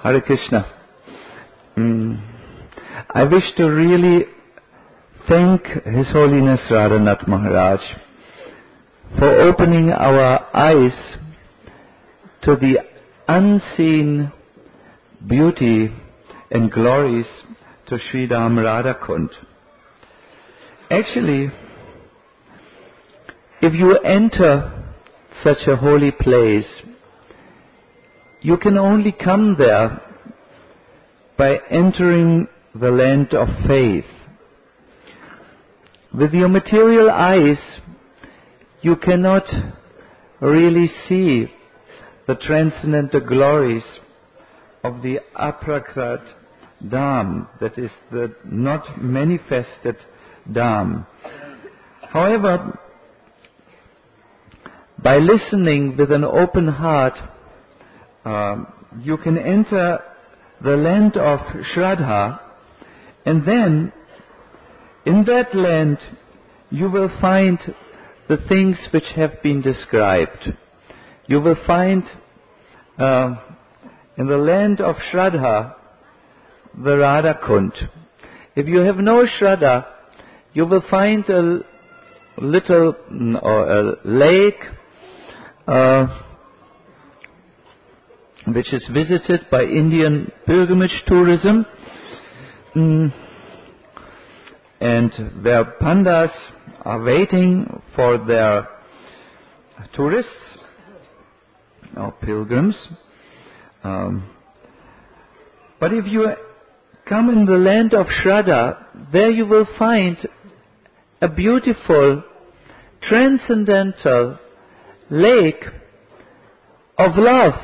Hare Krishna. I wish to really thank His Holiness Radhanath Maharaj for opening our eyes to the unseen beauty and glories to Sridham Radhakund. Actually, if you enter such a holy place, you can only come there by entering the land of faith. With your material eyes, you cannot really see the transcendental glories of the Aprakrit Dham, that is the not manifested Dham. However, by listening with an open heart, you can enter the land of Shraddha, and then in that land you will find the things which have been described. You will find in the land of Shraddha the Radhakund. If you have no Shraddha, you will find a little or a lake which is visited by Indian pilgrimage tourism, and where pandas are waiting for their tourists or pilgrims. But if you come in the land of Shraddha, there you will find a beautiful, transcendental lake of love.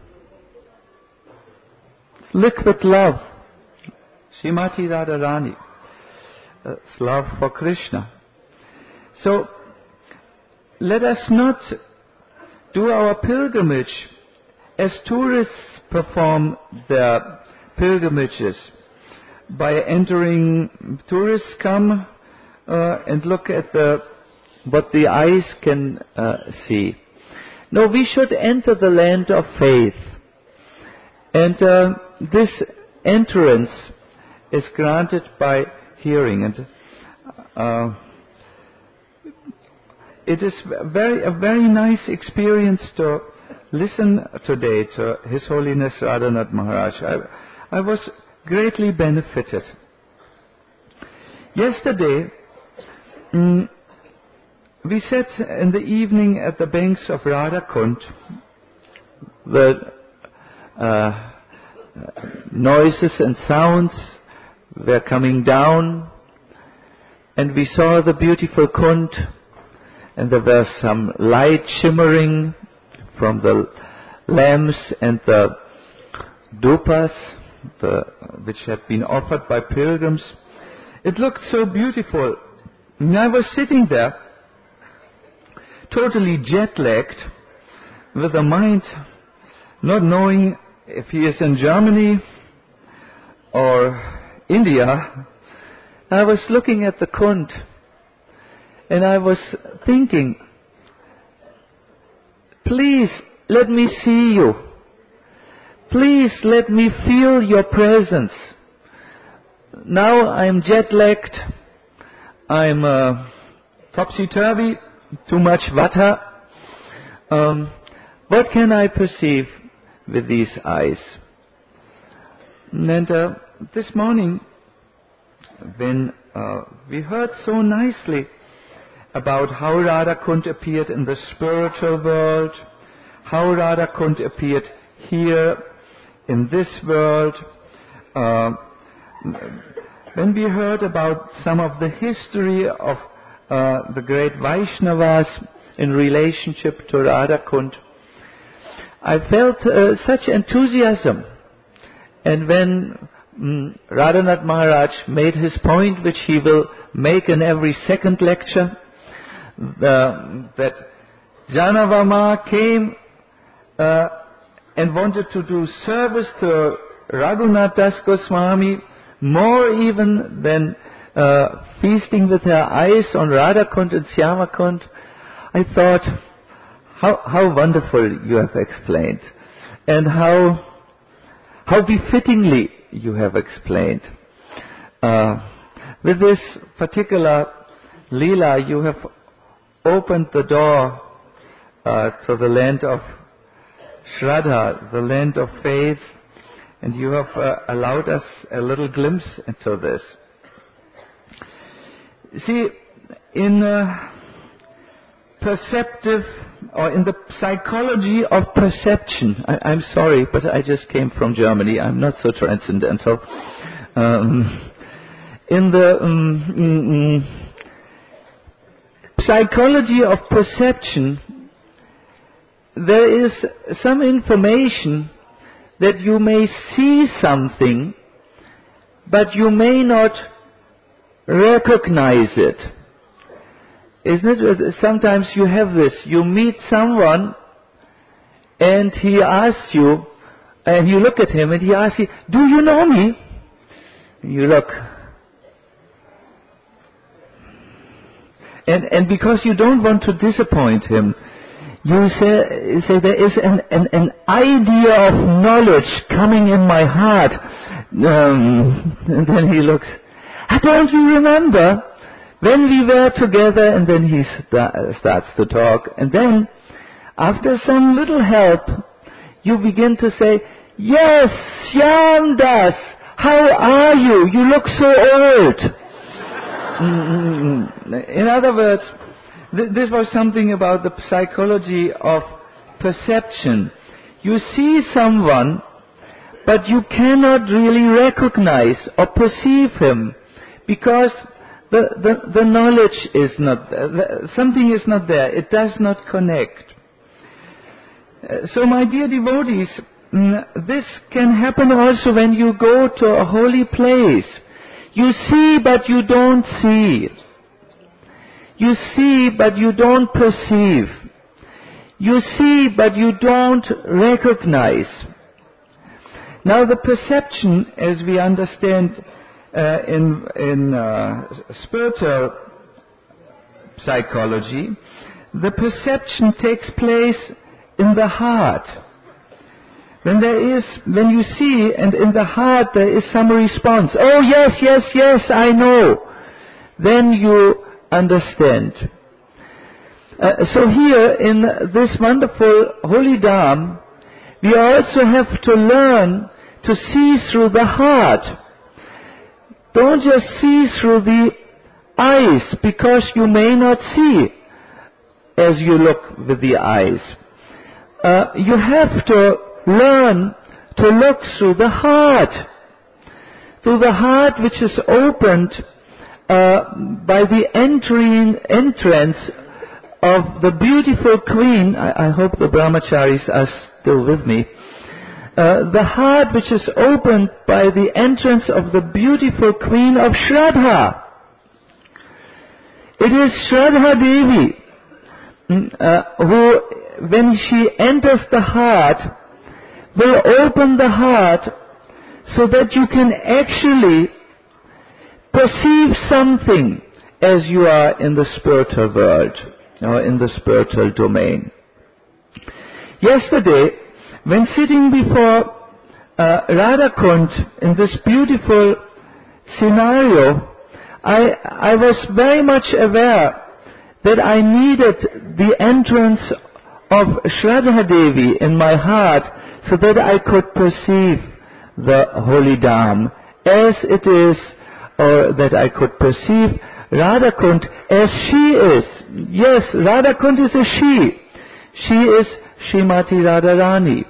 Liquid love. Srimati Radharani. It's love for Krishna. So, let us not do our pilgrimage as tourists perform their pilgrimages. By entering, tourists come and look at what the eyes can see. No, we should enter the land of faith. And this entrance is granted by hearing. And it is a very nice experience to listen today to His Holiness Radhanath Maharaj. I was greatly benefited. Yesterday, we sat in the evening at the banks of Radhakund. The noises and sounds were coming down, and we saw the beautiful Kund, and there was some light shimmering from the lamps and the dupas which had been offered by pilgrims. It looked so beautiful. And I was sitting there, totally jet-lagged, with a mind not knowing if he is in Germany or India. I was looking at the Kund, and I was thinking, please let me see you. Please let me feel your presence. Now I'm jet-lagged. I'm topsy-turvy, too much vata. What can I perceive with these eyes? And this morning, when we heard so nicely about how Radhakund appeared in the spiritual world, how Radhakund appeared here in this world, when we heard about some of the history of the great Vaishnavas in relationship to Radhakund, I felt such enthusiasm. And when Radhanath Maharaj made his point, which he will make in every second lecture, that Janavama came and wanted to do service to Raghunath Das Goswami more even than feasting with her eyes on Radhakund and Shyamakund. I thought, how wonderful you have explained, and how How befittingly you have explained. With this particular Leela, you have opened the door to the land of Shraddha, the land of faith, and you have allowed us a little glimpse into this. See, in perceptive, or in the psychology of perception, I'm sorry, but I just came from Germany, I'm not so transcendental. In the psychology of perception, there is some information that you may see something, but you may not recognize it. Isn't it? Sometimes you have this. You meet someone and he asks you, and you look at him and he asks you, "Do you know me?" You look. And because you don't want to disappoint him, you say there is an idea of knowledge coming in my heart. And then he looks, "Don't you remember when we were together?" And then he starts to talk. And then, after some little help, you begin to say, "Yes, Shyamdas, how are you? You look so old." In other words, this was something about the psychology of perception. You see someone, but you cannot really recognize or perceive him because the knowledge is not there. Something is not there. It does not connect. So my dear devotees, this can happen also when you go to a holy place. You see, but you don't see. You see, but you don't perceive. You see, but you don't recognize. Now the perception, as we understand in spiritual psychology, the perception takes place in the heart. When you see, and in the heart there is some response. "Oh yes, yes, yes, I know." Then you understand. So here in this wonderful holy Dham, we also have to learn to see through the heart. Don't just see through the eyes, because you may not see as you look with the eyes. You have to learn to look through the heart which is opened by the entrance of the beautiful queen. I hope the brahmacharis are still with me. The heart which is opened by the entrance of the beautiful queen of Shraddha. It is Shraddha Devi who, when she enters the heart, will open the heart so that you can actually perceive something as you are in the spiritual world or in the spiritual domain. Yesterday, when sitting before Radhakund in this beautiful scenario, I was very much aware that I needed the entrance of Shraddha Devi in my heart so that I could perceive the holy Dham as it is, or that I could perceive Radhakund as she is. Yes, Radhakund is a she. She is Srimati Radharani.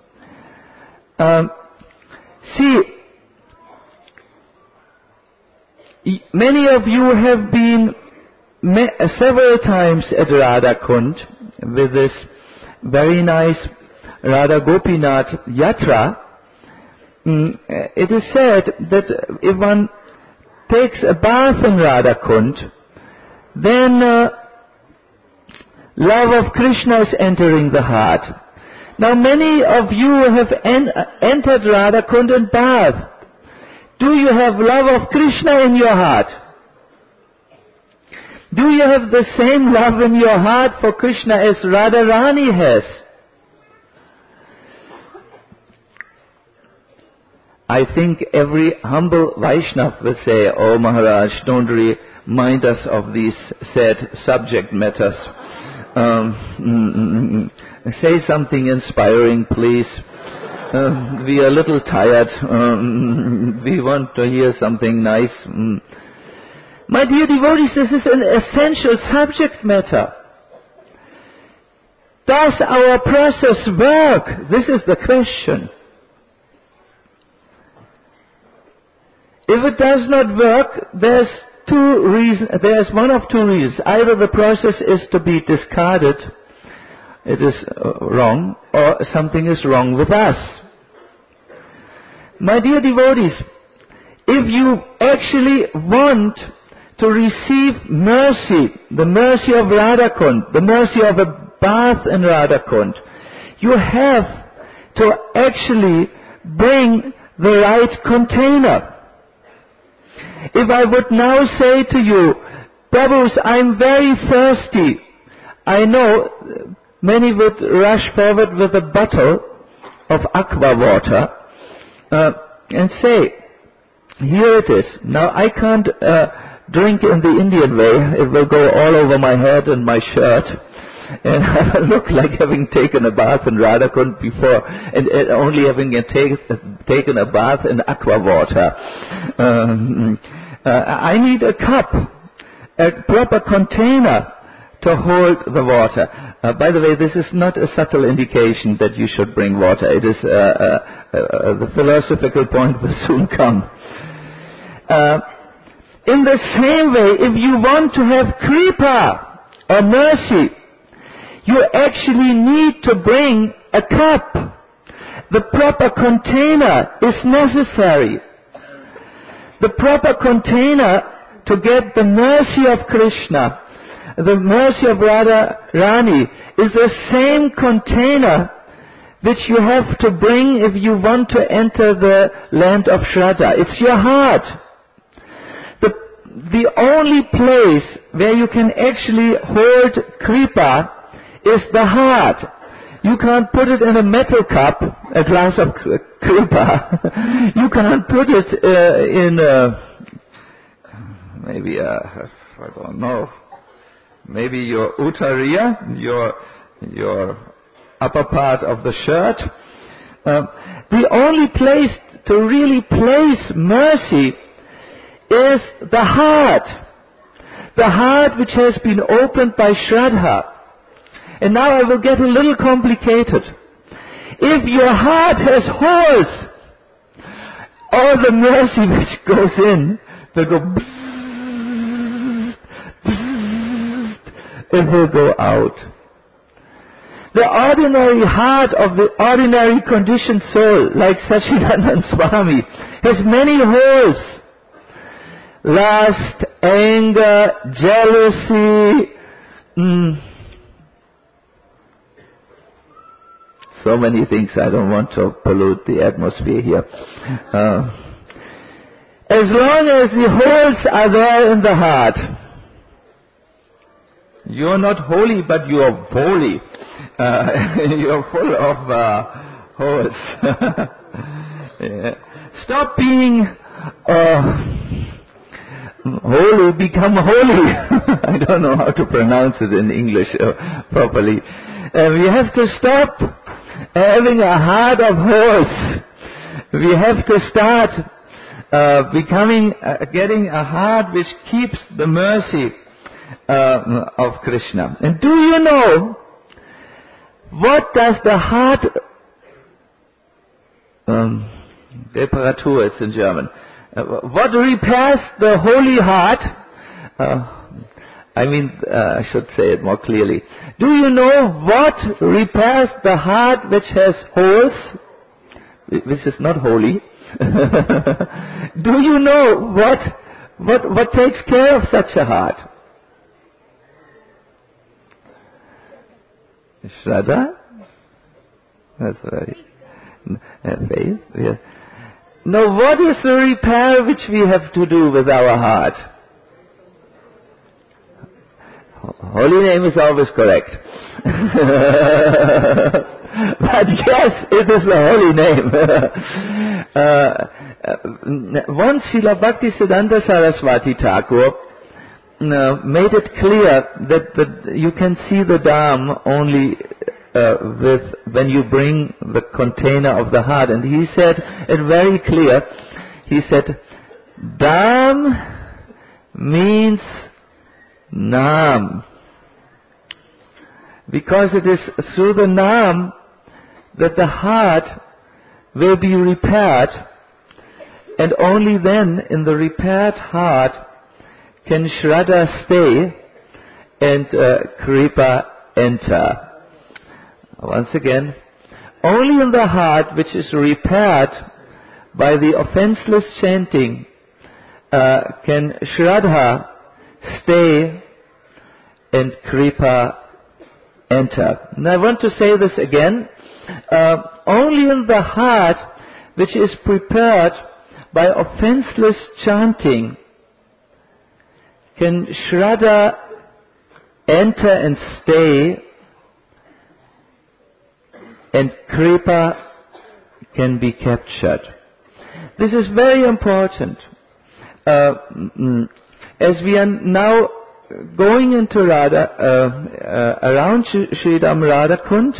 Many of you have been several times at Radhakund with this very nice Radha Gopinath Yatra. It is said that if one takes a bath in Radhakund, then love of Krishna is entering the heart. Now many of you have entered Radhakund and bathed. Do you have love of Krishna in your heart? Do you have the same love in your heart for Krishna as Radharani has? I think every humble Vaishnava will say, "Oh Maharaj, don't remind us of these sad subject matters. Say something inspiring, please. We are a little tired. We want to hear something nice." My dear devotees, this is an essential subject matter. Does our process work? This is the question. If it does not work, there's one of two reasons. Either the process is to be discarded, it is wrong, or something is wrong with us. My dear devotees, if you actually want to receive mercy, the mercy of Radhakund, the mercy of a bath in Radhakund, you have to actually bring the right container. If I would now say to you, "Prabhus, I'm very thirsty," I know many would rush forward with a bottle of aqua water and say, "Here it is." Now I can't drink in the Indian way. It will go all over my head and my shirt, and I look like having taken a bath in Radhakund before, and only having taken a bath in aqua water. I need a cup, a proper container to hold the water. By the way, this is not a subtle indication that you should bring water. It is the philosophical point will soon come. In the same way, if you want to have kripa or mercy, you actually need to bring a cup. The proper container is necessary. The proper container to get the mercy of Krishna, the mercy of Radha Rani, is the same container which you have to bring if you want to enter the land of Shraddha. It's your heart. The only place where you can actually hold kripa is the heart. You can't put it in a metal cup, a glass of kripa. You can't put it in maybe I don't know, maybe your uttariya, your upper part of the shirt. The only place to really place mercy is the heart which has been opened by Shraddha. And now I will get a little complicated. If your heart has holes, all the mercy which goes in will go bzzzt, bzzzt, it will go out. The ordinary heart of the ordinary conditioned soul, like Sachidanand Swami, has many holes. Lust, anger, jealousy, so many things. I don't want to pollute the atmosphere here. As long as the holes are there in the heart, you're not holy, but you're holy. You're full of holes. Yeah. Stop being holy, become holy. I don't know how to pronounce it in English properly. We have to stop having a heart of holes. We have to start getting a heart which keeps the mercy of Krishna. And do you know what does the heart Reparatur, it's in German. What repairs the holy heart? I should say it more clearly. Do you know what repairs the heart which has holes, which is not holy? Do you know what takes care of such a heart? Shraddha? That's right. Faith? Yeah. Now what is the repair which we have to do with our heart? Holy name is always correct. But yes, it is the holy name. Once Srila Bhaktisiddhanta Saraswati Thakur made it clear that you can see the Dham only when you bring the container of the heart. And he said it very clear. He said, Dham means Nam. Because it is through the Nam that the heart will be repaired, and only then in the repaired heart can Shraddha stay and Kripa enter. Once again, only in the heart which is repaired by the offenseless chanting can Shraddha stay and Kripa enter. And I want to say this again. Only in the heart which is prepared by offenseless chanting can Shraddha enter and stay, and Kripa can be captured. This is very important. As we are now going into around Sridham Radha Kund,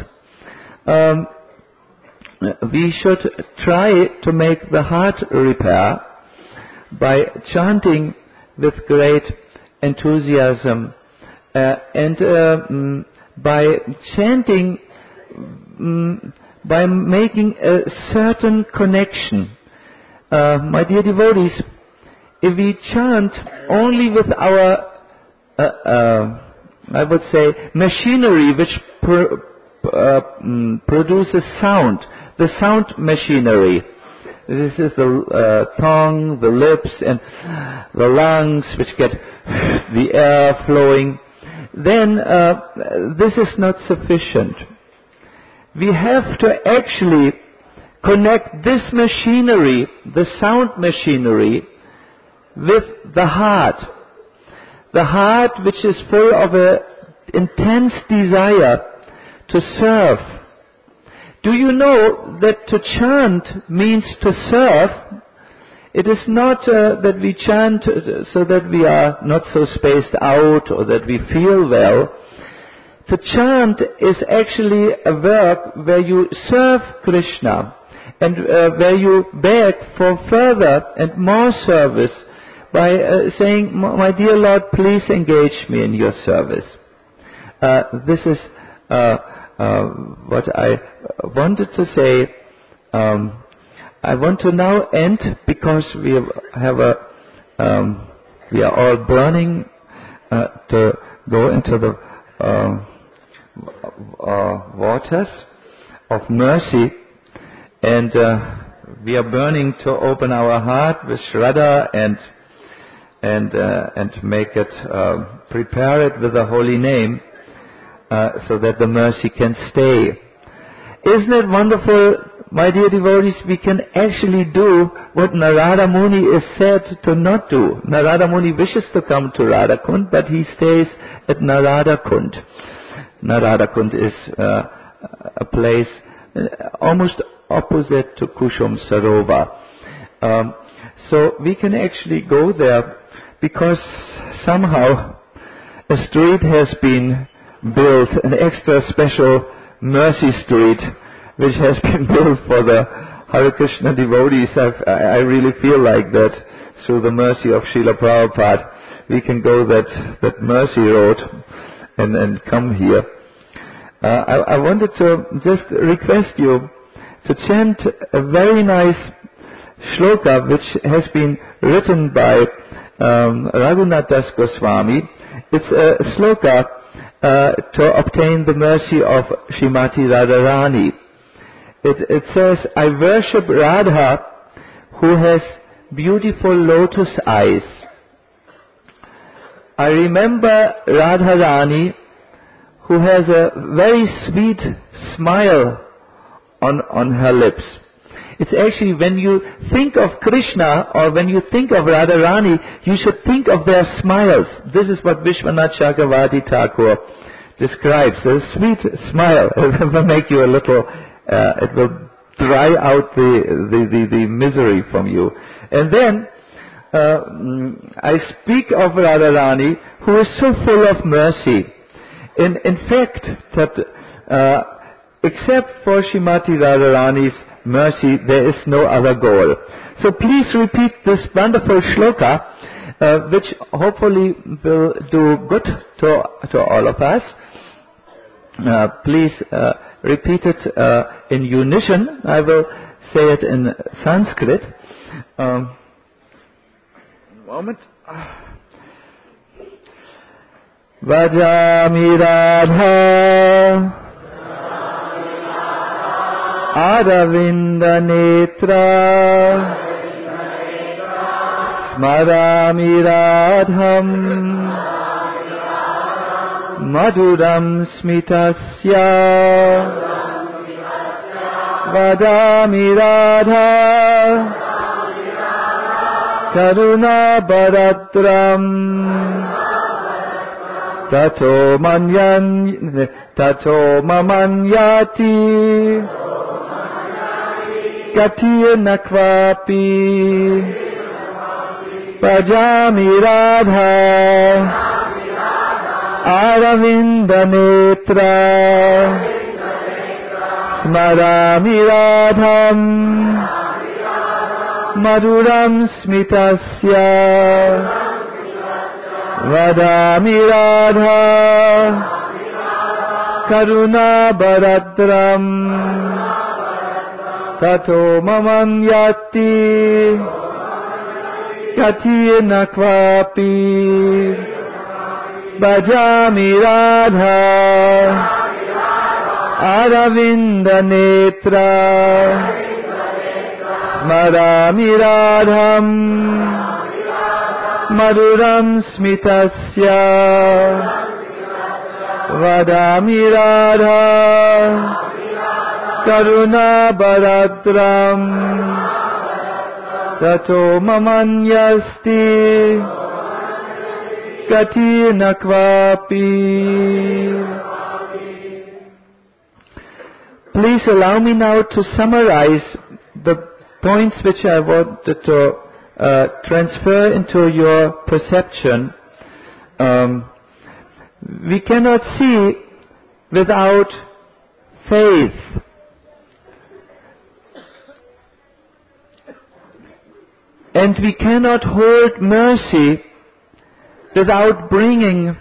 we should try to make the heart repair by chanting with great enthusiasm and by chanting, by making a certain connection. My dear devotees, if we chant only with our I would say machinery which produces sound, the sound machinery. This is the tongue, the lips and the lungs which get the air flowing. Then this is not sufficient. We have to actually connect this machinery, the sound machinery, with the heart. The heart which is full of an intense desire to serve. Do you know that to chant means to serve? It is not that we chant so that we are not so spaced out or that we feel well. To chant is actually a work where you serve Krishna and where you beg for further and more service by saying, my dear Lord, please engage me in your service. This is what I wanted to say. I want to now end because we have we are all burning to go into the waters of mercy, and we are burning to open our heart with Shraddha and make it, prepare it with the holy name, so that the mercy can stay. Isn't it wonderful, my dear devotees? We can actually do what Narada Muni is said to not do. Narada Muni wishes to come to Radha Kund, but he stays at Narada Kund. Narada Kund is a place almost opposite to Kushum Sarovar. So we can actually go there because somehow a street has been built, an extra special mercy street, which has been built for the Hare Krishna devotees. I really feel like that through the mercy of Srila Prabhupada, we can go that mercy road and come here. I wanted to just request you to chant a very nice shloka which has been written by Raghunath Das Goswami. It's a shloka to obtain the mercy of Srimati Radharani. It says, I worship Radha who has beautiful lotus eyes. I remember Radharani who has a very sweet smile on her lips. It's actually when you think of Krishna or when you think of Radharani, you should think of their smiles. This is what Vishwanath Chakravarti Thakur describes. A sweet smile. It will make you a little, it will dry out the misery from you. And then I speak of Radharani, who is so full of mercy. In fact, that except for Srimati Radharani's mercy, there is no other goal. So please repeat this wonderful shloka, which hopefully will do good to all of us. Please repeat it in unison. I will say it in Sanskrit. Moment. Vajami Radha Aravinda Netra Smarami Radham Madhuram Smitasya Vadami Radha Karuna Bharatram Tato Mamanyati Gatiya Nakvapi Bhajami Radha Aravinda Netra Smarami Radham Madhuram Smitasya Vadami Radha Karuna Bharatram Tato Mamanyati Gatiya Nakvapi Bhajami Radha Aravinda Netra Smarami Radham Madhuram Smitasya Vadami Radha Karuna Bharatram Tato Mamanyasti Gati Nakvapi. Please allow me now to summarize the points which I wanted to transfer into your perception. We cannot see without faith. And we cannot hold mercy without bringing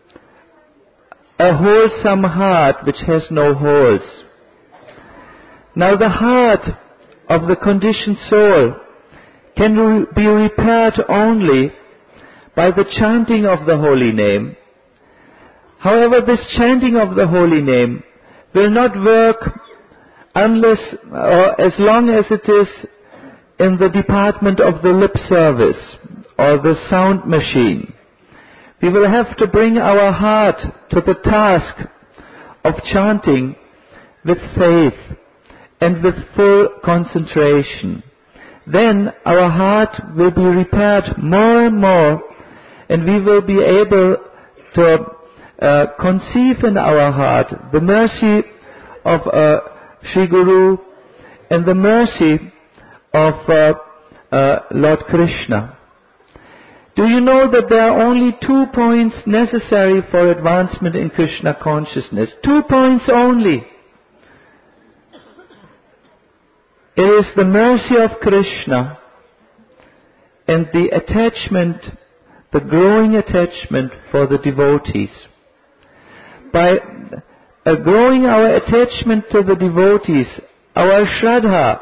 a wholesome heart which has no holes. Now the heart of the conditioned soul can be repaired only by the chanting of the holy name. However, this chanting of the holy name will not work unless or as long as it is in the department of the lip service or the sound machine. We will have to bring our heart to the task of chanting with faith and with full concentration. Then our heart will be repaired more and more, and we will be able to conceive in our heart the mercy of Sri Guru and the mercy of Lord Krishna. Do you know that there are only 2 points necessary for advancement in Krishna consciousness? 2 points only. It is the mercy of Krishna and the attachment, the growing attachment for the devotees. By growing our attachment to the devotees, our Shraddha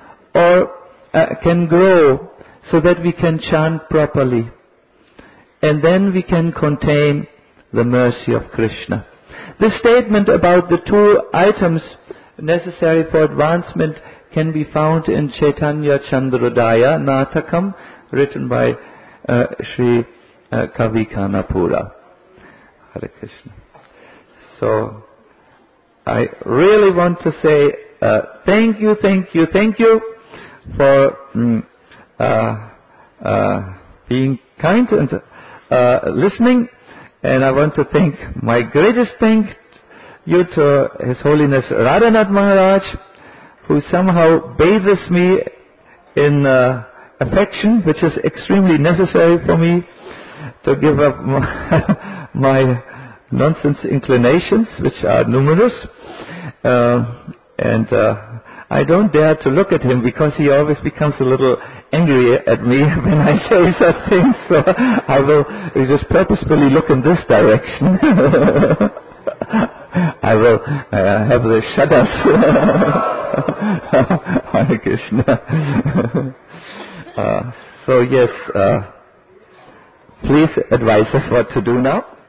can grow so that we can chant properly. And then we can contain the mercy of Krishna. This statement about the 2 items necessary for advancement can be found in Chaitanya Chandrodaya Natakam, written by Sri Kavi Kanapura. Hare Krishna. So, I really want to say thank you for being kind and listening. And I want to thank my greatest thank you to His Holiness Radhanath Maharaj, who somehow bathes me in affection, which is extremely necessary for me to give up my nonsense inclinations, which are numerous. And I don't dare to look at him because he always becomes a little angry at me when I say such things. So I will just purposefully look in this direction. I will have the shudders. Hare Krishna. So yes, please advise us what to do now.